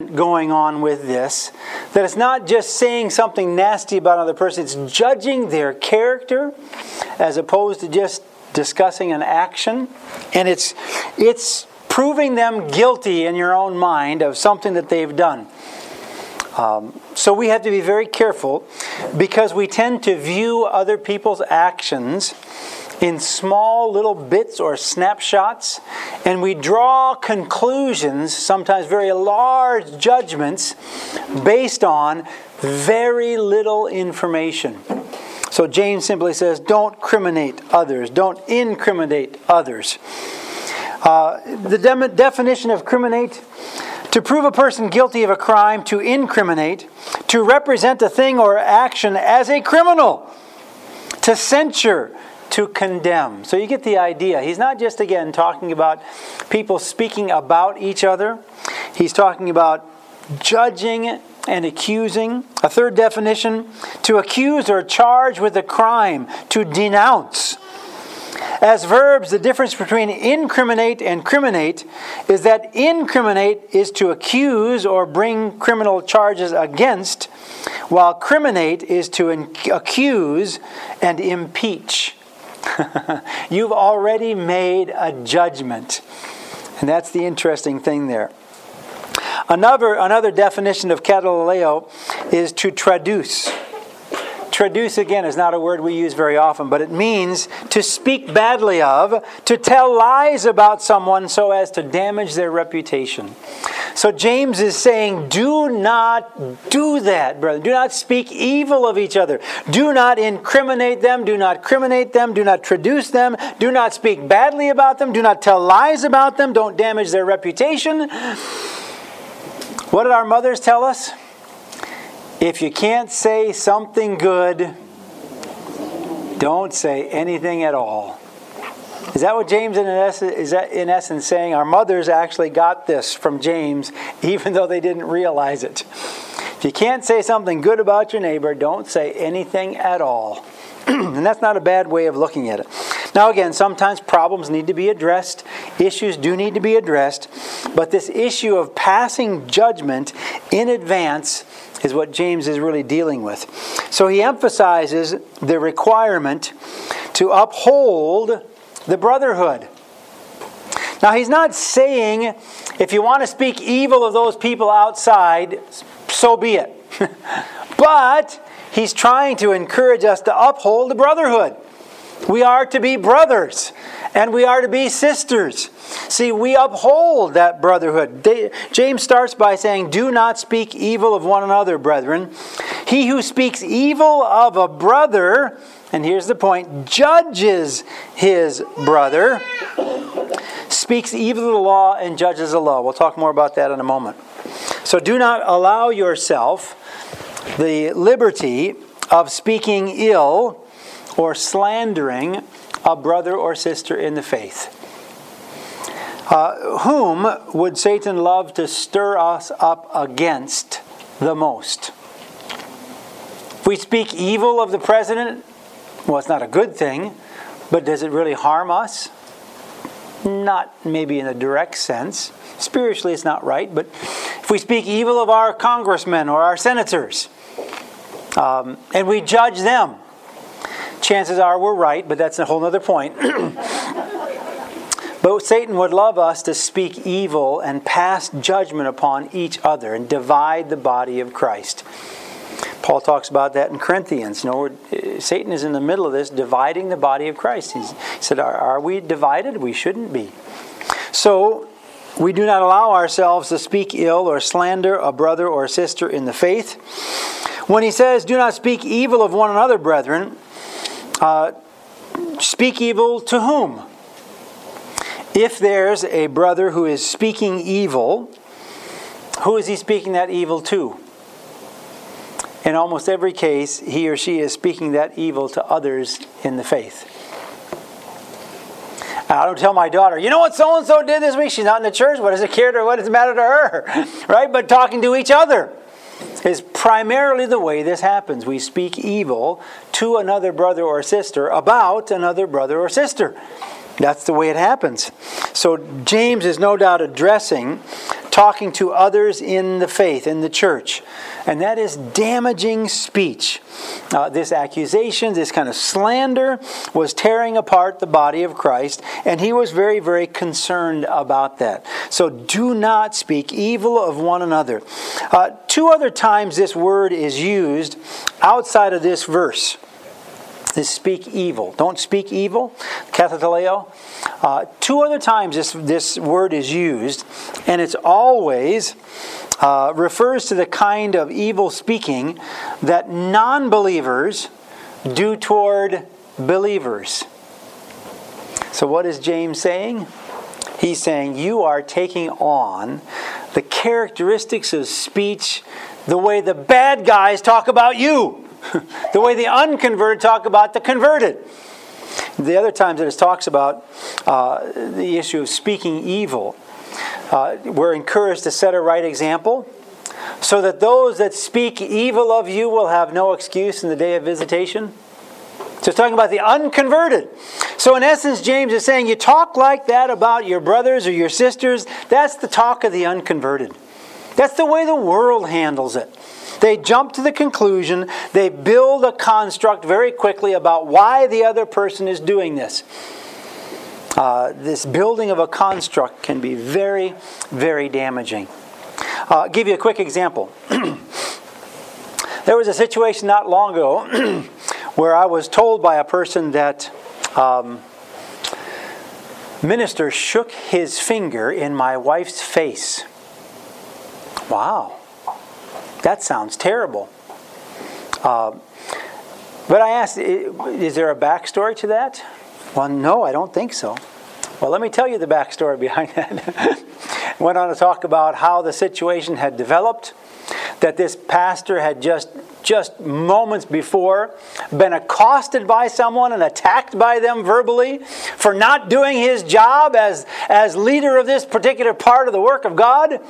judgment going on with this. That it's not just saying something nasty about another person, it's judging their character as opposed to just discussing an action. And it's proving them guilty in your own mind of something that they've done. So we have to be very careful because we tend to view other people's actions in small little bits or snapshots, and we draw conclusions, sometimes very large judgments, based on very little information. So James simply says, don't criminate others, don't incriminate others. The definition of criminate: to prove a person guilty of a crime, to incriminate, to represent a thing or action as a criminal, to censure, to condemn. So you get the idea. He's not just, again, talking about people speaking about each other. He's talking about judging and accusing. A third definition: to accuse or charge with a crime, to denounce. As verbs, the difference between incriminate and criminate is that incriminate is to accuse or bring criminal charges against, while criminate is to accuse and impeach. You've already made a judgment. And that's the interesting thing there. Another definition of kataleo is to traduce. Traduce, again, is not a word we use very often, but it means to speak badly of, to tell lies about someone so as to damage their reputation. So James is saying, do not do that, brother. Do not speak evil of each other. Do not incriminate them. Do not criminate them. Do not traduce them. Do not speak badly about them. Do not tell lies about them. Don't damage their reputation. What did our mothers tell us? If you can't say something good, don't say anything at all. Is that what James is in essence saying? Our mothers actually got this from James, even though they didn't realize it. If you can't say something good about your neighbor, don't say anything at all. And that's not a bad way of looking at it. Now again, sometimes problems need to be addressed. Issues do need to be addressed. But this issue of passing judgment in advance is what James is really dealing with. So he emphasizes the requirement to uphold the brotherhood. Now he's not saying if you want to speak evil of those people outside, so be it. But he's trying to encourage us to uphold the brotherhood. We are to be brothers and we are to be sisters. See, we uphold that brotherhood. James starts by saying, do not speak evil of one another, brethren. He who speaks evil of a brother, and here's the point, judges his brother, speaks evil of the law and judges the law. We'll talk more about that in a moment. So do not allow yourself the liberty of speaking ill or slandering a brother or sister in the faith. Whom would Satan love to stir us up against the most? If we speak evil of the president, well, it's not a good thing, but does it really harm us? Not maybe in a direct sense. Spiritually, it's not right, but if we speak evil of our congressmen or our senators, and we judge them, chances are we're right, but that's a whole other point. But Satan would love us to speak evil and pass judgment upon each other and divide the body of Christ. Paul talks about that in Corinthians. Satan is in the middle of this, dividing the body of Christ. He said, are we divided? We shouldn't be. So, we do not allow ourselves to speak ill or slander a brother or sister in the faith. When he says, do not speak evil of one another, brethren, speak evil to whom? If there's a brother who is speaking evil, who is he speaking that evil to? In almost every case, he or she is speaking that evil to others in the faith. I don't tell my daughter, you know what so-and-so did this week? She's not in the church. What does it care to her? What does it matter to her? Right? But talking to each other is primarily the way this happens. We speak evil to another brother or sister about another brother or sister. That's the way it happens. So James is no doubt talking to others in the faith, in the church. And that is damaging speech. This accusation, this kind of slander was tearing apart the body of Christ. And he was very, very concerned about that. So do not speak evil of one another. 2 other times this word is used outside of this verse. This speak evil. Don't speak evil. Kathataleo. 2 other times this word is used, and it's always refers to the kind of evil speaking that non-believers do toward believers. So what is James saying? He's saying you are taking on the characteristics of speech the way the bad guys talk about you. The way the unconverted talk about the converted. The other times that it talks about the issue of speaking evil, we're encouraged to set a right example so that those that speak evil of you will have no excuse in the day of visitation. So it's talking about the unconverted. So in essence, James is saying you talk like that about your brothers or your sisters, that's the talk of the unconverted. That's the way the world handles it. They jump to the conclusion, they build a construct very quickly about why the other person is doing this. This building of a construct can be very, very damaging. I'll give you a quick example. There was a situation not long ago where I was told by a person that minister shook his finger in my wife's face. Wow. That sounds terrible. But I asked, is there a backstory to that? Well, no, I don't think so. Well, let me tell you the backstory behind that. Went on to talk about how the situation had developed, that this pastor had just moments before been accosted by someone and attacked by them verbally for not doing his job as leader of this particular part of the work of God.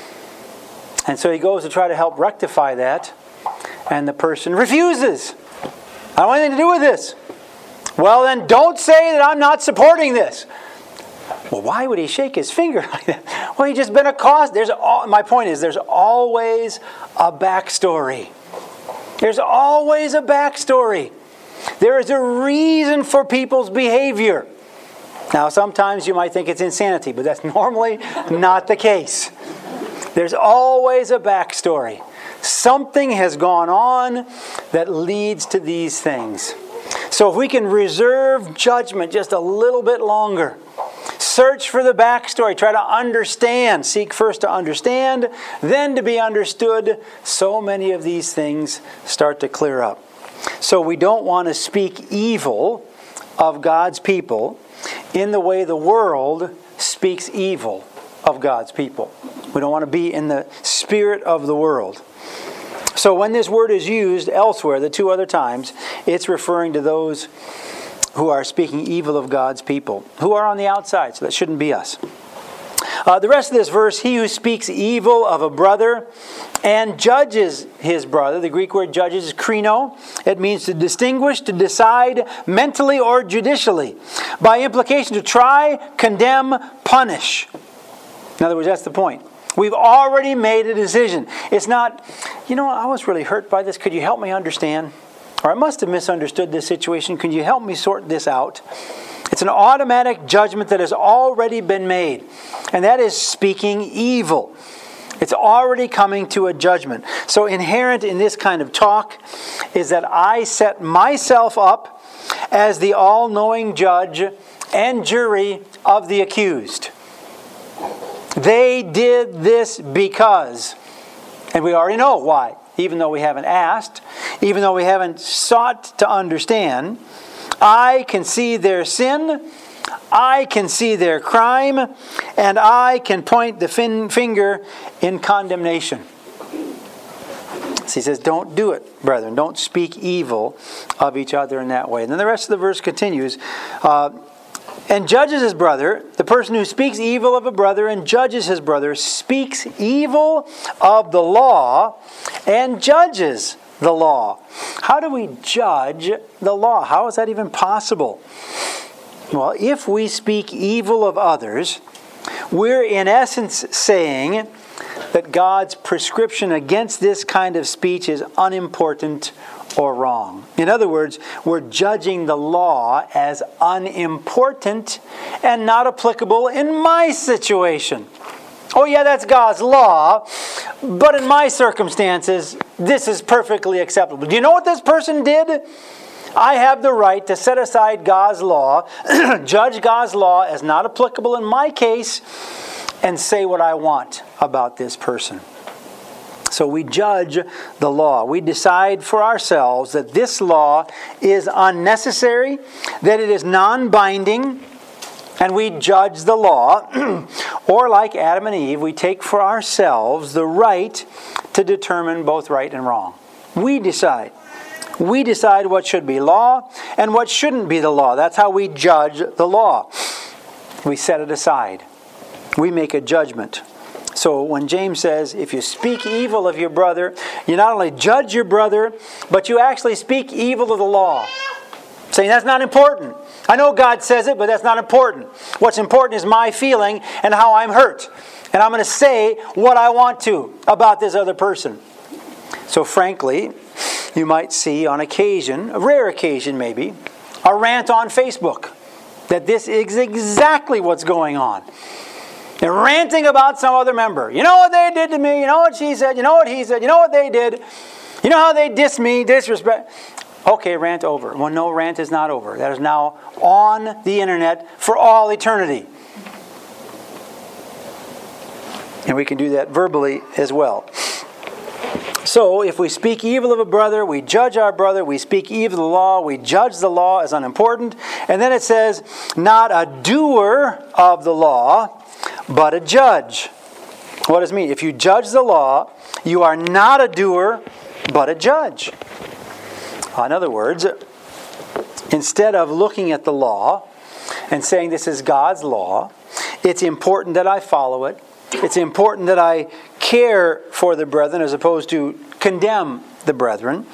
And so he goes to try to help rectify that. And the person refuses. I don't want anything to do with this. Well, then don't say that I'm not supporting this. Well, why would he shake his finger like that? Well, he's just been accosted. My point is, there's always a backstory. There's always a backstory. There is a reason for people's behavior. Now, sometimes you might think it's insanity, but that's normally not the case. There's always a backstory. Something has gone on that leads to these things. So if we can reserve judgment just a little bit longer, search for the backstory, try to understand, seek first to understand, then to be understood, so many of these things start to clear up. So we don't want to speak evil of God's people in the way the world speaks evil of God's people. We don't want to be in the spirit of the world. So when this word is used elsewhere, the 2 other times, it's referring to those who are speaking evil of God's people, who are on the outside, so that shouldn't be us. The rest of this verse, he who speaks evil of a brother and judges his brother, the Greek word judges is krino. It means to distinguish, to decide mentally or judicially. By implication, to try, condemn, punish. In other words, that's the point. We've already made a decision. It's not, I was really hurt by this. Could you help me understand? Or I must have misunderstood this situation. Could you help me sort this out? It's an automatic judgment that has already been made. And that is speaking evil. It's already coming to a judgment. So inherent in this kind of talk is that I set myself up as the all-knowing judge and jury of the accused. They did this because, and we already know why, even though we haven't asked, even though we haven't sought to understand. I can see their sin, I can see their crime, and I can point the finger in condemnation. So he says, don't do it, brethren. Don't speak evil of each other in that way. And then the rest of the verse continues. And judges his brother, the person who speaks evil of a brother and judges his brother, speaks evil of the law and judges the law. How do we judge the law? How is that even possible? Well, if we speak evil of others, we're in essence saying that God's prescription against this kind of speech is unimportant or wrong. In other words, we're judging the law as unimportant and not applicable in my situation. Oh yeah, that's God's law, but in my circumstances, this is perfectly acceptable. Do you know what this person did? I have the right to set aside God's law, judge God's law as not applicable in my case, and say what I want about this person. So we judge the law. We decide for ourselves that this law is unnecessary, that it is non-binding, and we judge the law. Or like Adam and Eve, we take for ourselves the right to determine both right and wrong. We decide. We decide what should be law and what shouldn't be the law. That's how we judge the law. We set it aside. We make a judgment. So when James says, if you speak evil of your brother, you not only judge your brother, but you actually speak evil of the law. Saying that's not important. I know God says it, but that's not important. What's important is my feeling and how I'm hurt. And I'm going to say what I want to about this other person. So frankly, you might see on occasion, a rare occasion maybe, a rant on Facebook that this is exactly what's going on. They're ranting about some other member. You know what they did to me? You know what she said? You know what he said? You know what they did? You know how they diss me, disrespect? Okay, rant over. Well, no, rant is not over. That is now on the internet for all eternity. And we can do that verbally as well. So, if we speak evil of a brother, we judge our brother, we speak evil of the law, we judge the law as unimportant. And then it says, not a doer of the law, but a judge. What does it mean? If you judge the law, you are not a doer, but a judge. In other words, instead of looking at the law and saying this is God's law, it's important that I follow it. It's important that I care for the brethren as opposed to condemn the brethren.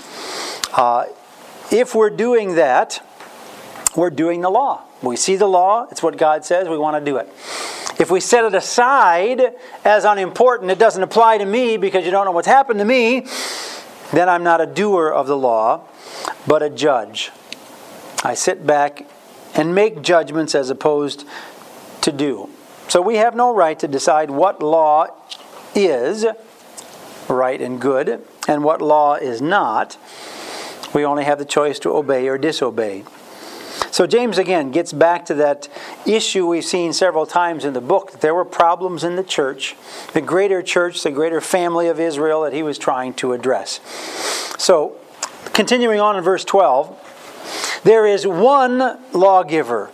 If we're doing that, we're doing the law. We see the law, it's what God says, we want to do it. If we set it aside as unimportant, it doesn't apply to me because you don't know what's happened to me, then I'm not a doer of the law, but a judge. I sit back and make judgments as opposed to do. So we have no right to decide what law is right and good and what law is not. We only have the choice to obey or disobey. So James again gets back to that issue we've seen several times in the book, that there were problems in the church, the greater church, the greater family of Israel that he was trying to address. So, continuing on in verse 12, there is one lawgiver.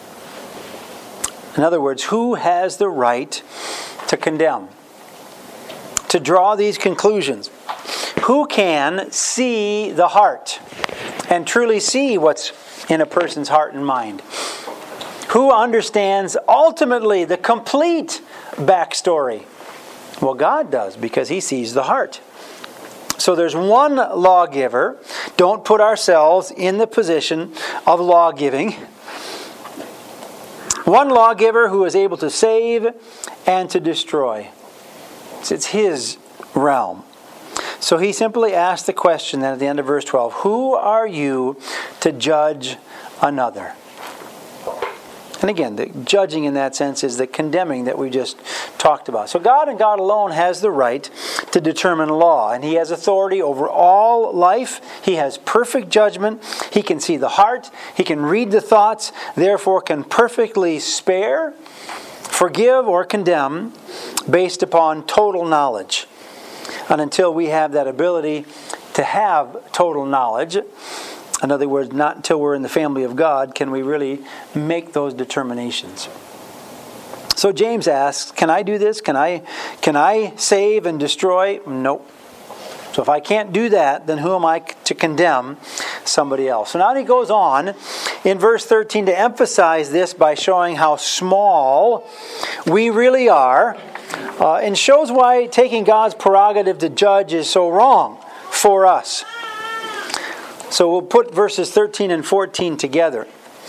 In other words, who has the right to condemn, to draw these conclusions? Who can see the heart and truly see what's in a person's heart and mind? Who understands ultimately the complete backstory? Well, God does, because He sees the heart. So there's one lawgiver. Don't put ourselves in the position of lawgiving. One lawgiver who is able to save and to destroy. It's His realm. So he simply asked the question then at the end of verse 12, who are you to judge another? And again, the judging in that sense is the condemning that we just talked about. So God and God alone has the right to determine law, and He has authority over all life. He has perfect judgment. He can see the heart. He can read the thoughts, therefore can perfectly spare, forgive, or condemn based upon total knowledge. And until we have that ability to have total knowledge, in other words, not until we're in the family of God, can we really make those determinations. So James asks, can I do this? Can I save and destroy? Nope. So if I can't do that, then who am I to condemn somebody else? So now he goes on in verse 13 to emphasize this by showing how small we really are, and shows why taking God's prerogative to judge is so wrong for us. So we'll put verses 13 and 14 together.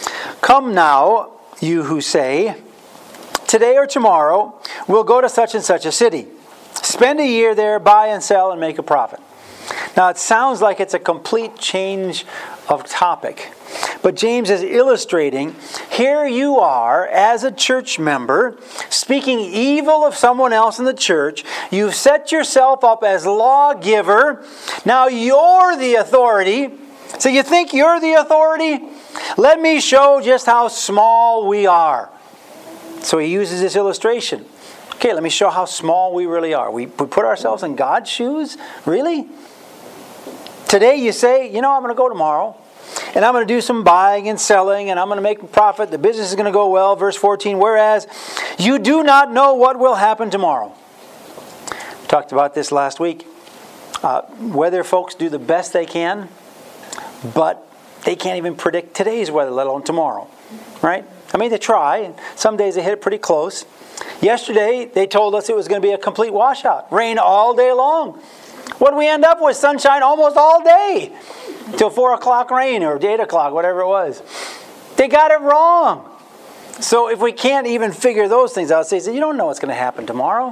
Come now, you who say, today or tomorrow we'll go to such and such a city. Spend a year there, buy and sell, and make a profit. Now, it sounds like it's a complete change of topic. But James is illustrating, here you are as a church member, speaking evil of someone else in the church. You've set yourself up as lawgiver. Now you're the authority. So you think you're the authority? Let me show just how small we are. So he uses this illustration. Okay, let me show how small we really are. We put ourselves in God's shoes? Really? Today you say, I'm going to go tomorrow. And I'm going to do some buying and selling, and I'm going to make a profit. The business is going to go well. Verse 14, whereas you do not know what will happen tomorrow. Talked about this last week. Weather folks do the best they can, but they can't even predict today's weather, let alone tomorrow. Right? I mean, they try, and some days they hit it pretty close. Yesterday, they told us it was going to be a complete washout. Rain all day long. What did we end up with? Sunshine almost all day. Till 4 o'clock rain or 8 o'clock, whatever it was. They got it wrong. So if we can't even figure those things out, say, you don't know what's going to happen tomorrow.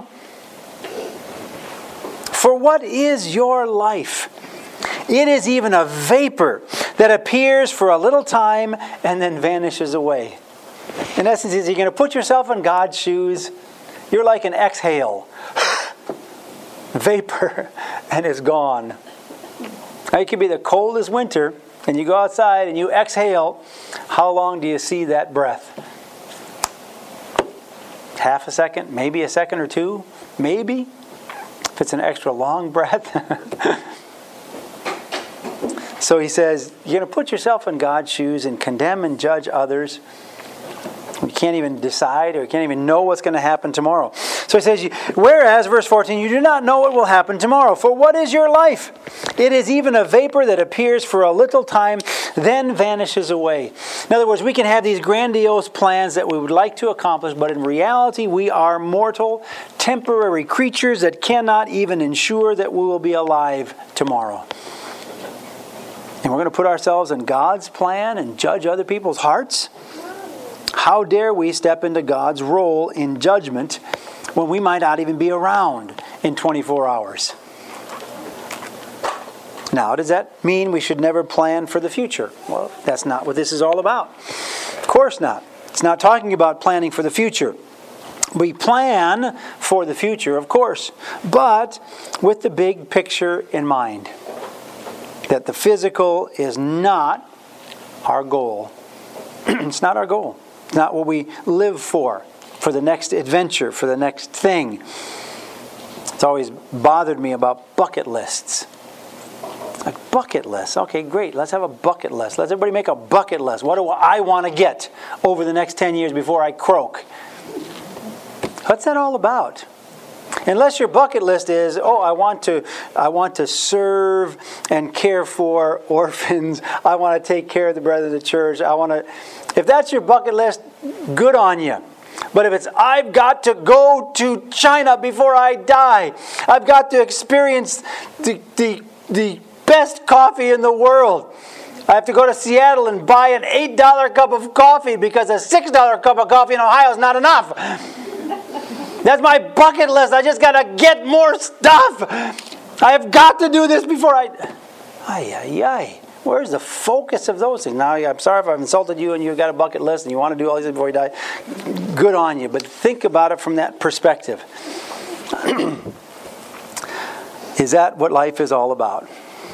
For what is your life? It is even a vapor that appears for a little time and then vanishes away. In essence, you're going to put yourself in God's shoes. You're like an exhale. Vapor, and it's gone. Now, it could be the coldest winter, and you go outside and you exhale. How long do you see that breath? Half a second? Maybe a second or two? Maybe? If it's an extra long breath. So he says, you're going to put yourself in God's shoes and condemn and judge others. You can't even decide or you can't even know what's going to happen tomorrow. So he says, whereas, verse 14, you do not know what will happen tomorrow. For what is your life? It is even a vapor that appears for a little time, then vanishes away. In other words, we can have these grandiose plans that we would like to accomplish, but in reality, we are mortal, temporary creatures that cannot even ensure that we will be alive tomorrow. And we're going to put ourselves in God's plan and judge other people's hearts? How dare we step into God's role in judgment when we might not even be around in 24 hours? Now, does that mean we should never plan for the future? Well, that's not what this is all about. Of course not. It's not talking about planning for the future. We plan for the future, of course, but with the big picture in mind. That the physical is not our goal. It's not our goal. It's not what we live for the next adventure, for the next thing. It's always bothered me about bucket lists. Like bucket lists. Okay, great. Let's have a bucket list. Let's everybody make a bucket list. What do I want to get over the next 10 years before I croak? What's that all about? Unless your bucket list is, I want to serve and care for orphans. I want to take care of the brethren of the church. If that's your bucket list, good on you. But if it's, I've got to go to China before I die. I've got to experience the best coffee in the world. I have to go to Seattle and buy an $8 cup of coffee because a $6 cup of coffee in Ohio is not enough. That's my bucket list. I just got to get more stuff. I have got to do this before I... Where's the focus of those things? Now, I'm sorry if I've insulted you and you've got a bucket list and you want to do all these before you die. Good on you. But think about it from that perspective. Is that what life is all about?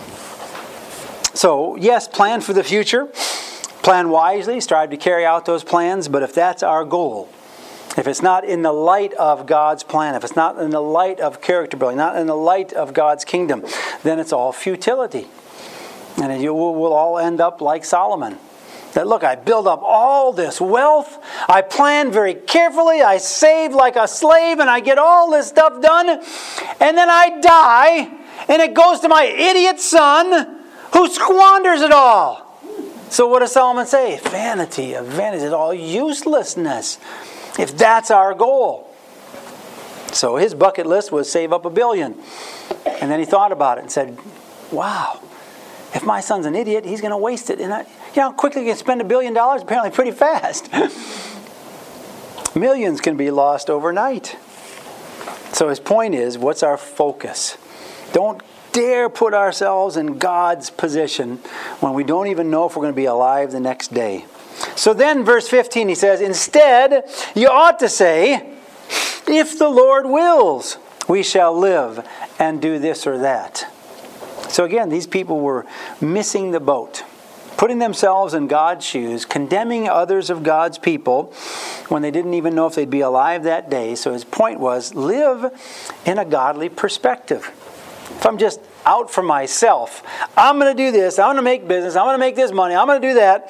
So, yes, plan for the future. Plan wisely. Strive to carry out those plans. But if that's our goal, if it's not in the light of God's plan, if it's not in the light of character building, not in the light of God's kingdom, then it's all futility. And you will all end up like Solomon. That, look, I build up all this wealth. I plan very carefully. I save like a slave and I get all this stuff done. And then I die and it goes to my idiot son who squanders it all. So what does Solomon say? Vanity of vanity. It's all uselessness. If that's our goal. So his bucket list was save up $1 billion. And then he thought about it and said, wow, If my son's an idiot, he's going to waste it. And you know how quickly you can spend $1 billion? Apparently pretty fast. Millions can be lost overnight. So his point is, what's our focus? Don't dare put ourselves in God's position when we don't even know if we're going to be alive the next day. So then, verse 15, he says, instead, you ought to say, if the Lord wills, we shall live and do this or that. So again, these people were missing the boat, putting themselves in God's shoes, condemning others of God's people when they didn't even know if they'd be alive that day. So his point was, live in a godly perspective. If I'm just out for myself, I'm going to do this, I'm going to make business, I'm going to make this money, I'm going to do that.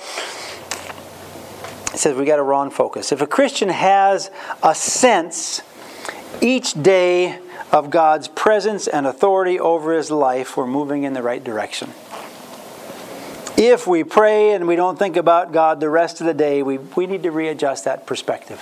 It says we got a wrong focus. If a Christian has a sense each day of God's presence and authority over his life, we're moving in the right direction. If we pray and we don't think about God the rest of the day, we need to readjust that perspective.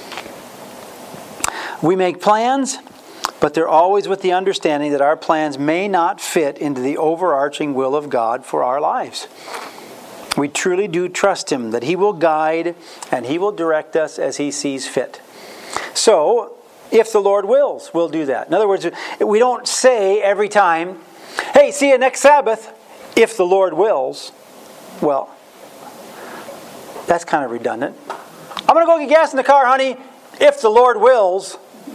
We make plans, but they're always with the understanding that our plans may not fit into the overarching will of God for our lives. We truly do trust Him that He will guide and He will direct us as He sees fit. So, if the Lord wills, we'll do that. In other words, we don't say every time, hey, see you next Sabbath, if the Lord wills. Well, that's kind of redundant. I'm going to go get gas in the car, honey, if the Lord wills.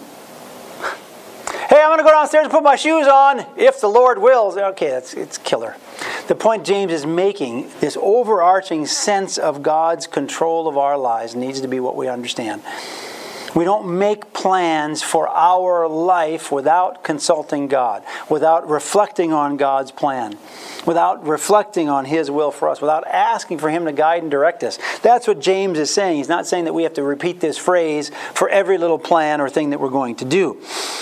Hey, I'm going to go downstairs and put my shoes on, if the Lord wills. Okay, it's killer. The point James is making, this overarching sense of God's control of our lives, needs to be what we understand. We don't make plans for our life without consulting God, without reflecting on God's plan, without reflecting on His will for us, without asking for Him to guide and direct us. That's what James is saying. He's not saying that we have to repeat this phrase for every little plan or thing that we're going to do.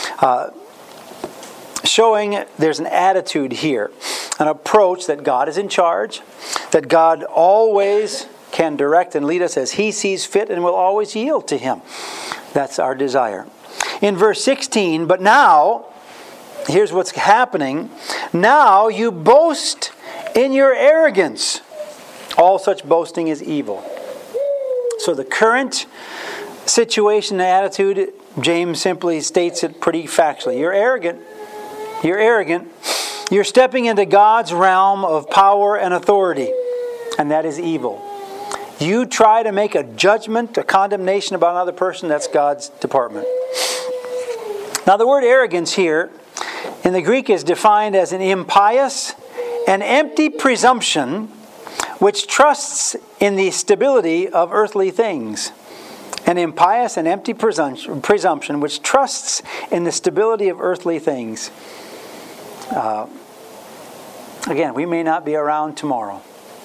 Showing there's an attitude here, an approach that God is in charge, that God always can direct and lead us as He sees fit and will always yield to Him. That's our desire. In verse 16, but now, here's what's happening. Now you boast in your arrogance. All such boasting is evil. So the current situation and attitude, James simply states it pretty factually. You're arrogant. You're arrogant. You're stepping into God's realm of power and authority. And that is evil. You try to make a judgment, a condemnation about another person, that's God's department. Now the word arrogance here in the Greek is defined as an impious and empty presumption which trusts in the stability of earthly things. An impious and empty presumption which trusts in the stability of earthly things. Again, we may not be around tomorrow.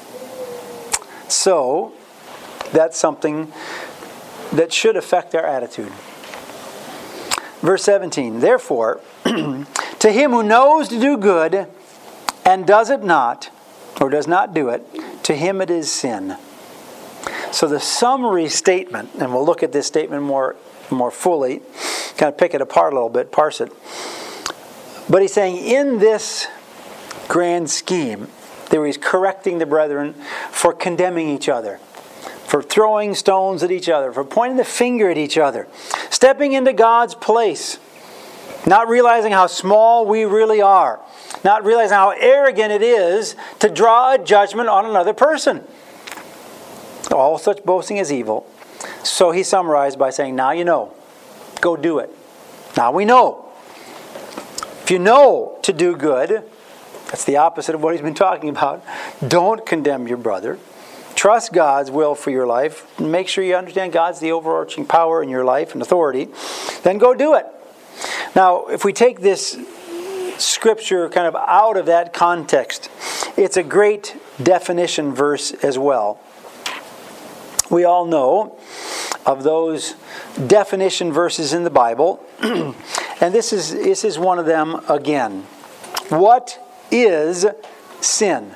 So, that's something that should affect our attitude. Verse 17, therefore, to him who knows to do good and does it not, or does not do it, to him it is sin. So the summary statement, and we'll look at this statement more fully, kind of pick it apart a little bit, parse it. But he's saying in this grand scheme, there he's correcting the brethren for condemning each other, for throwing stones at each other, for pointing the finger at each other, stepping into God's place, not realizing how small we really are, not realizing how arrogant it is to draw a judgment on another person. All such boasting is evil. So he summarized by saying, now you know, go do it. Now we know. If you know to do good, that's the opposite of what he's been talking about. Don't condemn your brother. Trust God's will for your life. Make sure you understand God's the overarching power in your life and authority. Then go do it. Now, if we take this scripture kind of out of that context, it's a great definition verse as well. We all know of those definition verses in the Bible, and this is one of them again. What is sin?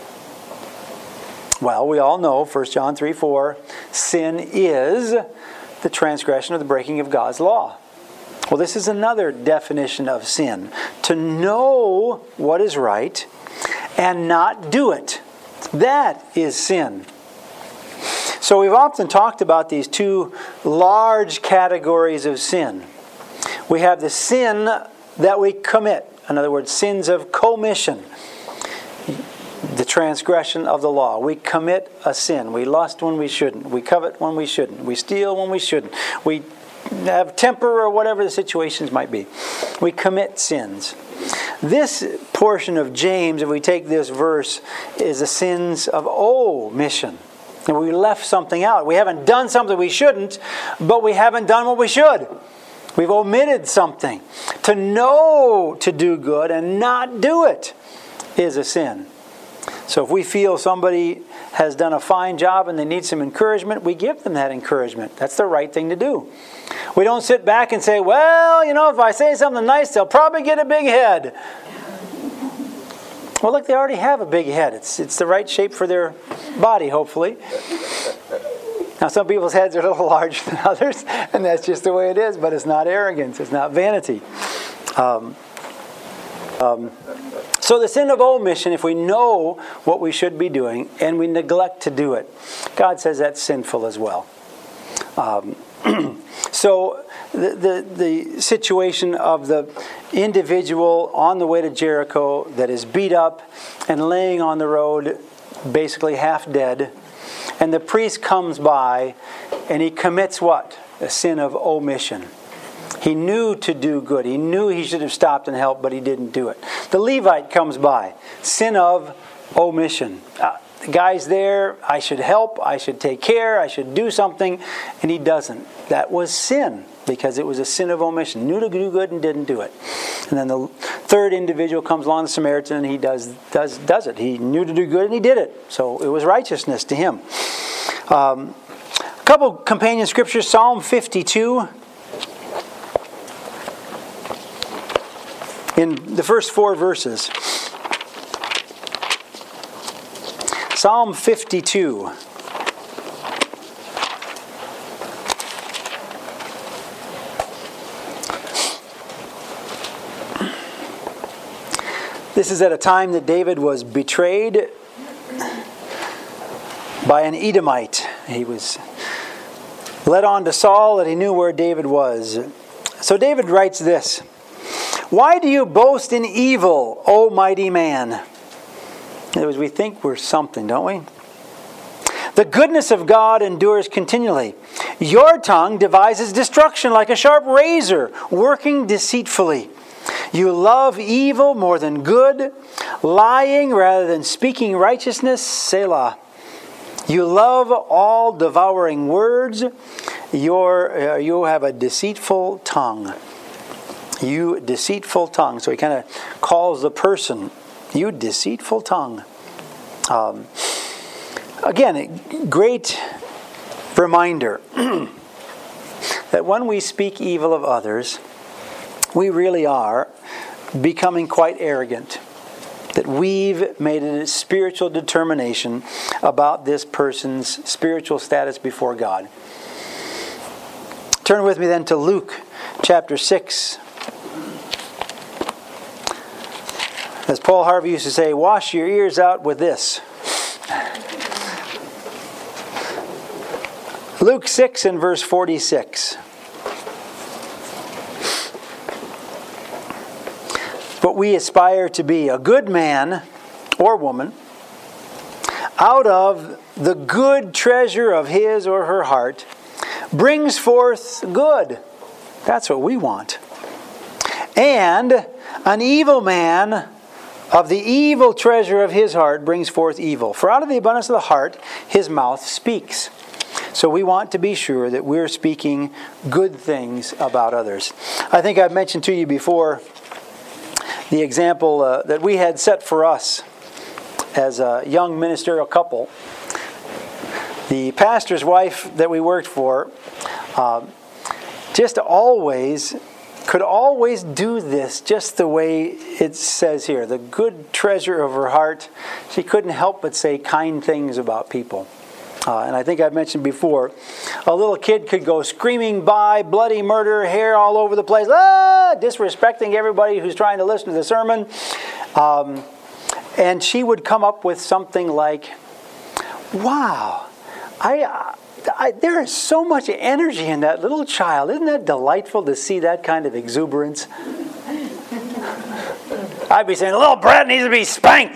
Well, we all know 1 John 3:4, sin is the transgression or the breaking of God's law. Well, this is another definition of sin. To know what is right and not do it. That is sin. So we've often talked about these two large categories of sin. We have the sin that we commit. In other words, sins of commission. The transgression of the law. We commit a sin. We lust when we shouldn't. We covet when we shouldn't. We steal when we shouldn't. We have temper or whatever the situations might be. We commit sins. This portion of James, if we take this verse, is the sins of omission. And we left something out. We haven't done something we shouldn't, but we haven't done what we should. We've omitted something. To know to do good and not do it is a sin. So if we feel somebody has done a fine job and they need some encouragement, we give them that encouragement. That's the right thing to do. We don't sit back and say, well, if I say something nice, they'll probably get a big head. Well, look, they already have a big head. It's the right shape for their body, hopefully. Now, some people's heads are a little larger than others, and that's just the way it is, but it's not arrogance. It's not vanity. So the sin of omission, if we know what we should be doing and we neglect to do it, God says that's sinful as well. So the situation of the individual on the way to Jericho that is beat up and laying on the road, basically half dead, and the priest comes by and he commits what? A sin of omission. He knew to do good. He knew he should have stopped and helped, but he didn't do it. The Levite comes by. Sin of omission. The guy's there. I should help. I should take care. I should do something. And he doesn't. That was sin because it was a sin of omission. Knew to do good and didn't do it. And then the third individual comes along, the Samaritan, and he does it. He knew to do good and he did it. So it was righteousness to him. A couple companion scriptures. Psalm 52. In the first 4 verses. Psalm 52. This is at a time that David was betrayed by an Edomite. He was led on to Saul and he knew where David was. So David writes this. Why do you boast in evil, O mighty man? In other words, we think we're something, don't we? The goodness of God endures continually. Your tongue devises destruction like a sharp razor, working deceitfully. You love evil more than good, lying rather than speaking righteousness, Selah. You love all devouring words. You have a deceitful tongue. You deceitful tongue. So he kind of calls the person, you deceitful tongue. Again, a great reminder that when we speak evil of others, we really are becoming quite arrogant. That we've made a spiritual determination about this person's spiritual status before God. Turn with me then to Luke chapter 6. As Paul Harvey used to say, wash your ears out with this. Luke 6 and verse 46. But we aspire to be a good man or woman out of the good treasure of his or her heart brings forth good. That's what we want. And an evil man of the evil treasure of his heart brings forth evil. For out of the abundance of the heart, his mouth speaks. So we want to be sure that we're speaking good things about others. I think I've mentioned to you before the example that we had set for us as a young ministerial couple. The pastor's wife that we worked for could always do this just the way it says here. The good treasure of her heart. She couldn't help but say kind things about people. And I think I've mentioned before, a little kid could go screaming by, bloody murder, hair all over the place, disrespecting everybody who's trying to listen to the sermon. And she would come up with something like, wow, there is so much energy in that little child. Isn't that delightful to see that kind of exuberance? I'd be saying, the little brat needs to be spanked,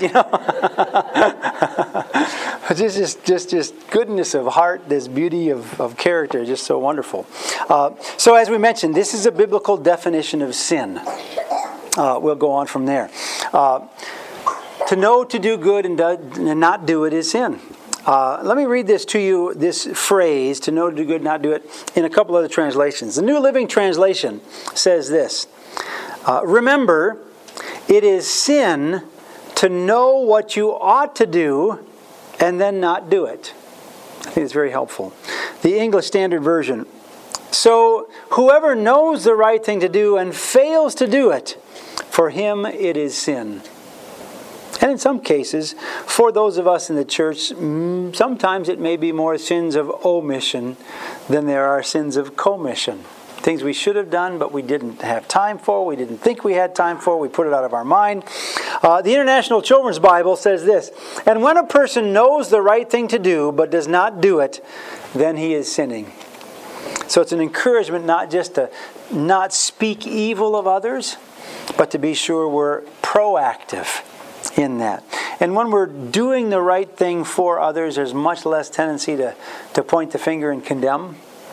just goodness of heart, this beauty of character, just so wonderful. So as we mentioned, this is a biblical definition of sin. We'll go on from there. To know to do good and not do it is sin. Let me read this to you, this phrase, to know to do good and not do it, in a couple other translations. The New Living Translation says this, remember, it is sin to know what you ought to do and then not do it. I think it's very helpful. The English Standard Version. So whoever knows the right thing to do and fails to do it, for him it is sin. And in some cases, for those of us in the church, sometimes it may be more sins of omission than there are sins of commission. Things we should have done, but we didn't have time for, we didn't think we had time for, we put it out of our mind. The International Children's Bible says this, and when a person knows the right thing to do, but does not do it, then he is sinning. So it's an encouragement not just to not speak evil of others, but to be sure we're proactive in that. And when we're doing the right thing for others, there's much less tendency to point the finger and condemn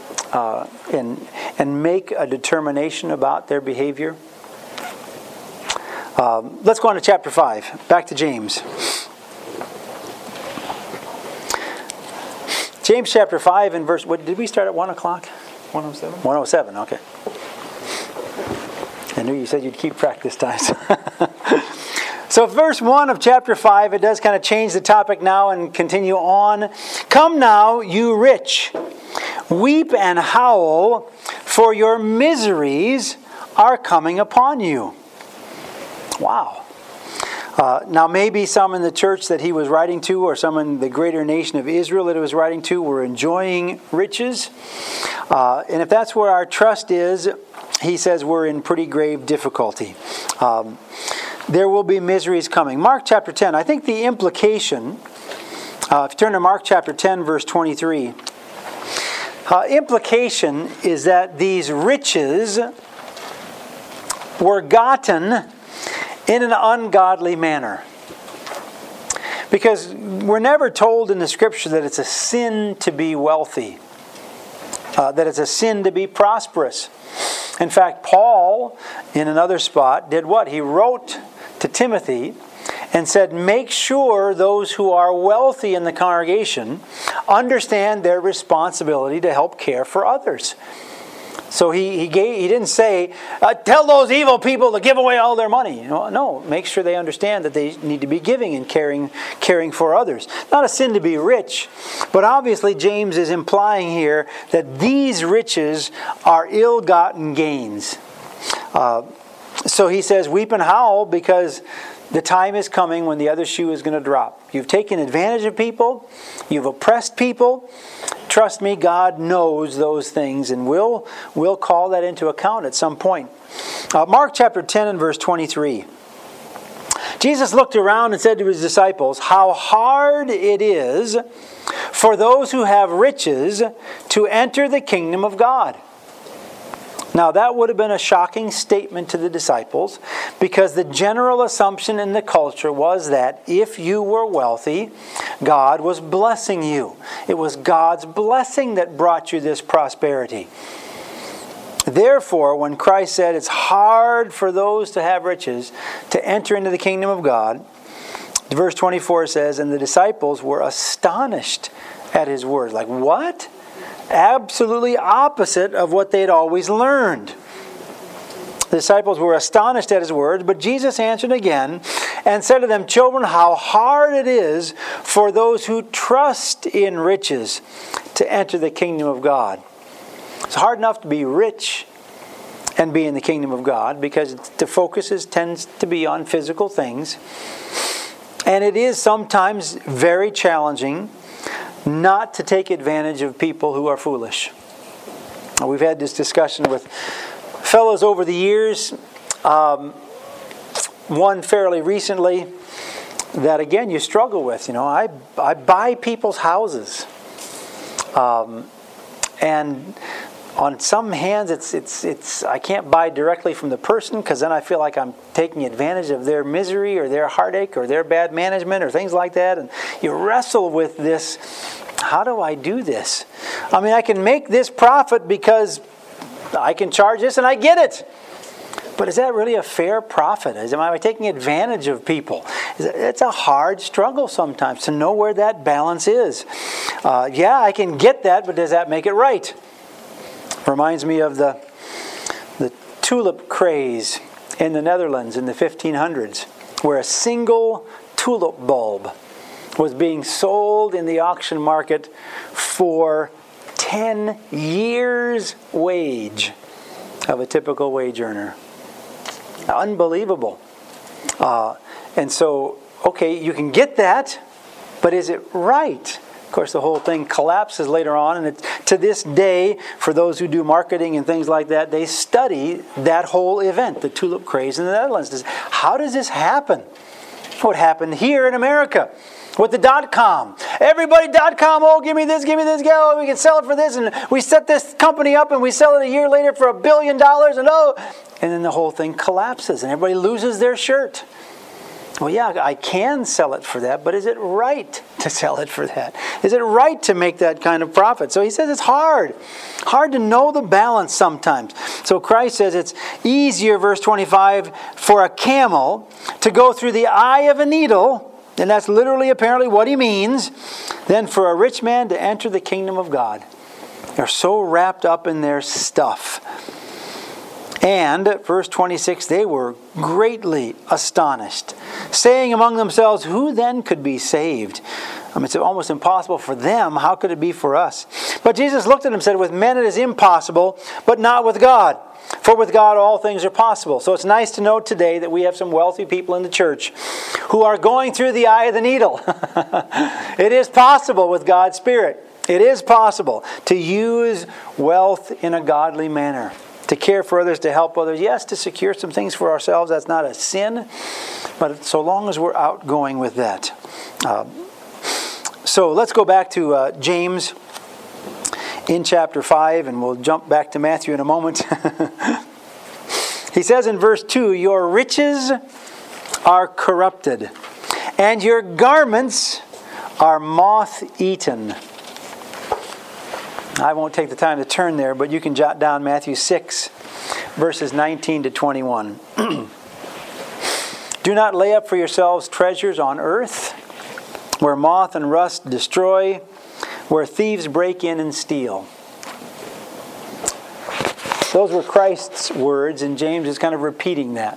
and make a determination about their behavior. Let's go on to chapter 5. Back to James. James chapter 5 and verse... What, did we start at 1 o'clock? 107? 107, okay. I knew you said you'd keep track this time. So verse 1 of chapter 5, it does kind of change the topic now and continue on. Come now, you rich, weep and howl, for your miseries are coming upon you. Wow. Now maybe some in the church that he was writing to, or some in the greater nation of Israel that he was writing to, were enjoying riches. And if that's where our trust is, he says we're in pretty grave difficulty. There will be miseries coming. Mark chapter 10, I think the implication, if you turn to Mark chapter 10, verse 23, implication is that these riches were gotten in an ungodly manner. Because we're never told in the Scripture that it's a sin to be wealthy, that it's a sin to be prosperous. In fact, Paul, in another spot, did what? He wrote to Timothy and said, make sure those who are wealthy in the congregation understand their responsibility to help care for others. So he didn't say, tell those evil people to give away all their money. No, make sure they understand that they need to be giving and caring for others. Not a sin to be rich, but obviously James is implying here that these riches are ill-gotten gains. So he says, weep and howl because the time is coming when the other shoe is going to drop. You've taken advantage of people. You've oppressed people. Trust me, God knows those things and will call that into account at some point. Mark chapter 10 and verse 23. Jesus looked around and said to his disciples, how hard it is for those who have riches to enter the kingdom of God. Now that would have been a shocking statement to the disciples because the general assumption in the culture was that if you were wealthy, God was blessing you. It was God's blessing that brought you this prosperity. Therefore, when Christ said it's hard for those to have riches to enter into the kingdom of God, verse 24 says, and the disciples were astonished at his words. Like, what? Absolutely opposite of what they'd always learned. The disciples were astonished at his words, but Jesus answered again and said to them, children, how hard it is for those who trust in riches to enter the kingdom of God. It's hard enough to be rich and be in the kingdom of God because the focus tends to be on physical things. And it is sometimes very challenging not to take advantage of people who are foolish. We've had this discussion with fellows over the years. One fairly recently that, again, you struggle with. I buy people's houses. And on some hands, it's I can't buy directly from the person, because then I feel like I'm taking advantage of their misery or their heartache or their bad management or things like that. And you wrestle with this. How do I do this? I mean, I can make this profit because I can charge this and I get it. But is that really a fair profit? Am I taking advantage of people? It's a hard struggle sometimes to know where that balance is. Yeah, I can get that, but does that make it right? Reminds me of the tulip craze in the Netherlands in the 1500s, where a single tulip bulb was being sold in the auction market for 10 years' wage of a typical wage earner. Unbelievable. And so, okay, you can get that, but is it right? Of course, the whole thing collapses later on, and to this day, for those who do marketing and things like that, they study that whole event, the tulip craze in the Netherlands. How does this happen? What happened here in America with the .com? Everybody .com, oh, give me this, go, we can sell it for this, and we set this company up and we sell it a year later for $1 billion, and then the whole thing collapses and everybody loses their shirt. Well, yeah, I can sell it for that, but is it right to sell it for that? Is it right to make that kind of profit? So he says it's hard to know the balance sometimes. So Christ says it's easier, verse 25, for a camel to go through the eye of a needle, and that's literally apparently what he means, than for a rich man to enter the kingdom of God. They're so wrapped up in their stuff. And, verse 26, they were greatly astonished, saying among themselves, who then could be saved? I mean, it's almost impossible for them. How could it be for us? But Jesus looked at them and said, with men it is impossible, but not with God. For with God all things are possible. So it's nice to know today that we have some wealthy people in the church who are going through the eye of the needle. It is possible with God's Spirit. It is possible to use wealth in a godly manner. To care for others, to help others. Yes, to secure some things for ourselves. That's not a sin. But so long as we're outgoing with that. So let's go back to James in chapter 5. And we'll jump back to Matthew in a moment. He says in verse 2, your riches are corrupted, and your garments are moth-eaten. I won't take the time to turn there, but you can jot down Matthew 6, verses 19 to 21. Do not lay up for yourselves treasures on earth, where moth and rust destroy, where thieves break in and steal. Those were Christ's words, and James is kind of repeating that.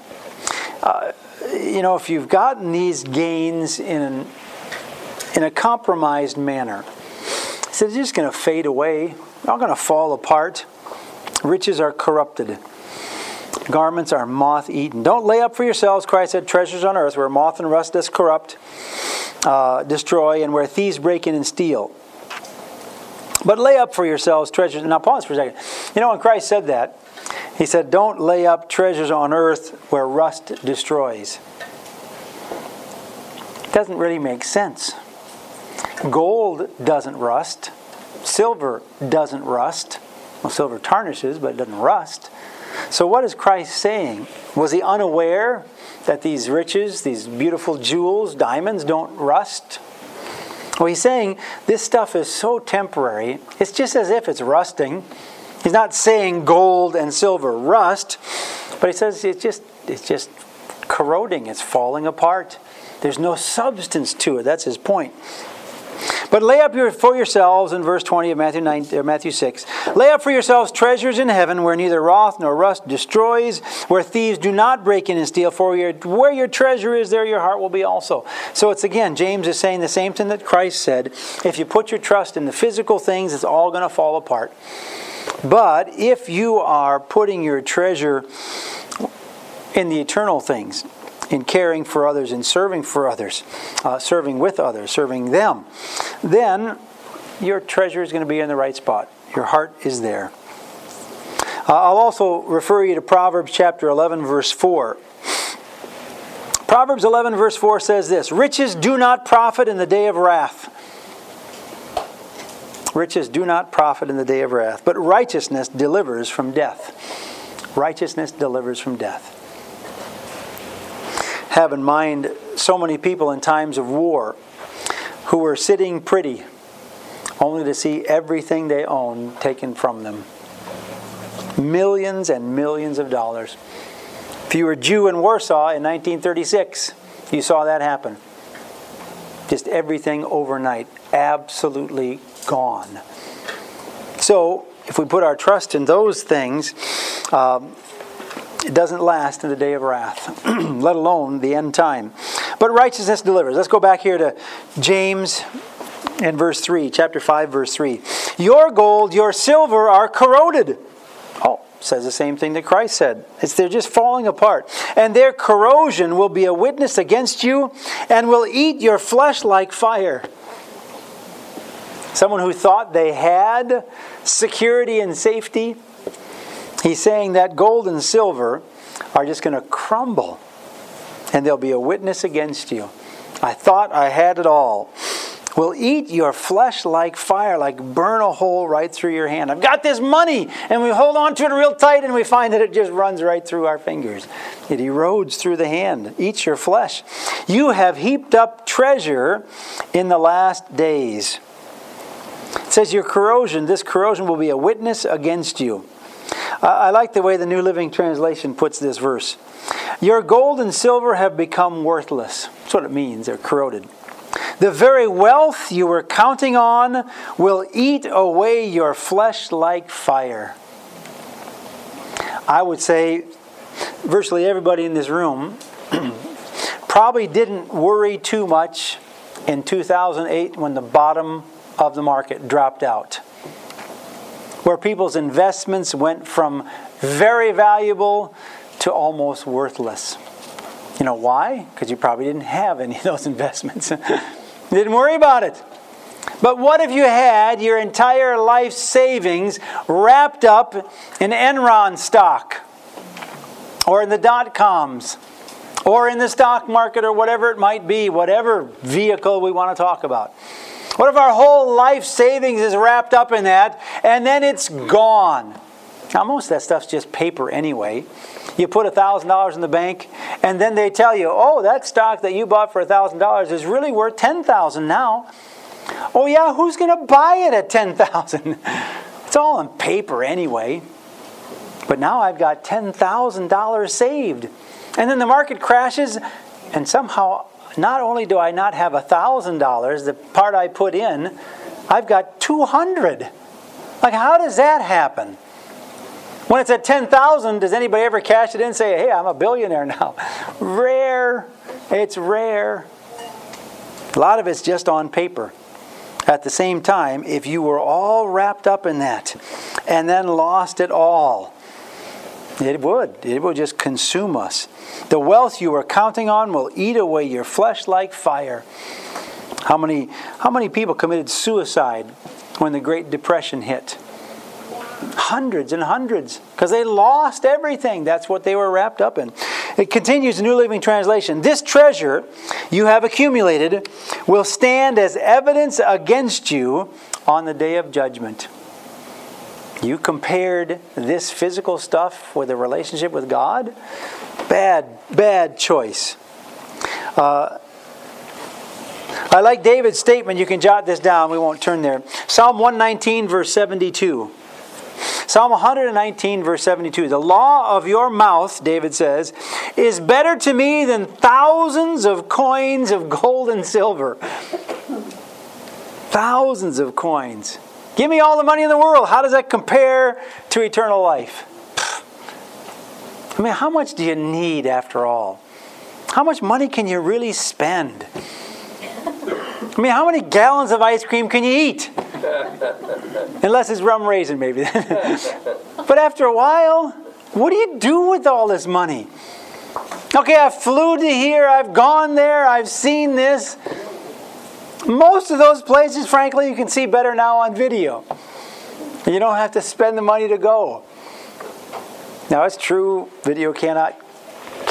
If you've gotten these gains in a compromised manner, so they're just going to fade away. They're all going to fall apart. Riches are corrupted. Garments are moth-eaten. Don't lay up for yourselves, Christ said, treasures on earth where moth and rust does corrupt, destroy, and where thieves break in and steal. But lay up for yourselves treasures. Now pause for a second. When Christ said that, he said, don't lay up treasures on earth where rust destroys. It doesn't really make sense. Gold doesn't rust. Silver doesn't rust. Well, silver tarnishes, but it doesn't rust. So what is Christ saying? Was he unaware that these riches, these beautiful jewels, diamonds, don't rust? Well, he's saying this stuff is so temporary. It's just as if it's rusting. He's not saying gold and silver rust, but he says it's just corroding. It's falling apart. There's no substance to it. That's his point. But lay up for yourselves, in verse 20 of Matthew 6, lay up for yourselves treasures in heaven where neither moth nor rust destroys, where thieves do not break in and steal, for where your treasure is, there your heart will be also. So it's again, James is saying the same thing that Christ said. If you put your trust in the physical things, it's all going to fall apart. But if you are putting your treasure in the eternal things, in caring for others, in serving for others, serving with others, serving them, then your treasure is going to be in the right spot. Your heart is there. I'll also refer you to Proverbs chapter 11, verse 4. Proverbs 11 verse 4 says this, riches do not profit in the day of wrath. Riches do not profit in the day of wrath, but righteousness delivers from death. Righteousness delivers from death. Have in mind so many people in times of war who were sitting pretty only to see everything they own taken from them. Millions and millions of dollars. If you were a Jew in Warsaw in 1936, you saw that happen. Just everything overnight, absolutely gone. So, if we put our trust in those things, it doesn't last in the day of wrath, let alone the end time. But righteousness delivers. Let's go back here to James in verse 3, chapter 5, verse 3. Your gold, your silver are corroded. Oh, says the same thing that Christ said. They're just falling apart. And their corrosion will be a witness against you and will eat your flesh like fire. Someone who thought they had security and safety, he's saying that gold and silver are just going to crumble and there'll be a witness against you. I thought I had it all. Will eat your flesh like fire, like burn a hole right through your hand. I've got this money, and we hold on to it real tight, and we find that it just runs right through our fingers. It erodes through the hand, eats your flesh. You have heaped up treasure in the last days. It says this corrosion will be a witness against you. I like the way the New Living Translation puts this verse. Your gold and silver have become worthless. That's what it means, they're corroded. The very wealth you were counting on will eat away your flesh like fire. I would say virtually everybody in this room probably didn't worry too much in 2008 when the bottom of the market dropped out, where people's investments went from very valuable to almost worthless. You know why? Because you probably didn't have any of those investments. You didn't worry about it. But what if you had your entire life savings wrapped up in Enron stock, or in the dot-coms, or in the stock market, or whatever it might be, whatever vehicle we want to talk about? What if our whole life savings is wrapped up in that, and then it's gone? Now, most of that stuff's just paper anyway. You put $1,000 in the bank, and then they tell you, oh, that stock that you bought for $1,000 is really worth $10,000 now. Oh, yeah, who's going to buy it at $10,000? It's all on paper anyway. But now I've got $10,000 saved. And then the market crashes, and somehow, not only do I not have $1,000, the part I put in, I've got $200. Like, how does that happen? When it's at $10,000, does anybody ever cash it in and say, hey, I'm a billionaire now? Rare. It's rare. A lot of it's just on paper. At the same time, if you were all wrapped up in that and then lost it all, it would just consume us. The wealth you were counting on will eat away your flesh like fire. How many people committed suicide when the Great Depression hit? Hundreds and hundreds, because they lost everything. That's what they were wrapped up in. It continues in New Living Translation. This treasure you have accumulated will stand as evidence against you on the day of judgment. You this physical stuff with a relationship with God? Bad choice. I like David's statement. You can jot this down. We won't turn there. Psalm 119, verse 72. Psalm 119, verse 72. The law of your mouth, David says, is better to me than thousands of coins of gold and silver. Thousands of coins. Give me all the money in the world. How does that compare to eternal life? I mean, how much do you need after all? How much money can you really spend? I mean, how many gallons of ice cream can you eat? Unless it's rum raisin, maybe. But after a while, what do you do with all this money? Okay, I flew to here, I've gone there, I've seen this. Most of those places, frankly, you can see better now on video. You don't have to spend the money to go. Now, it's true, video can't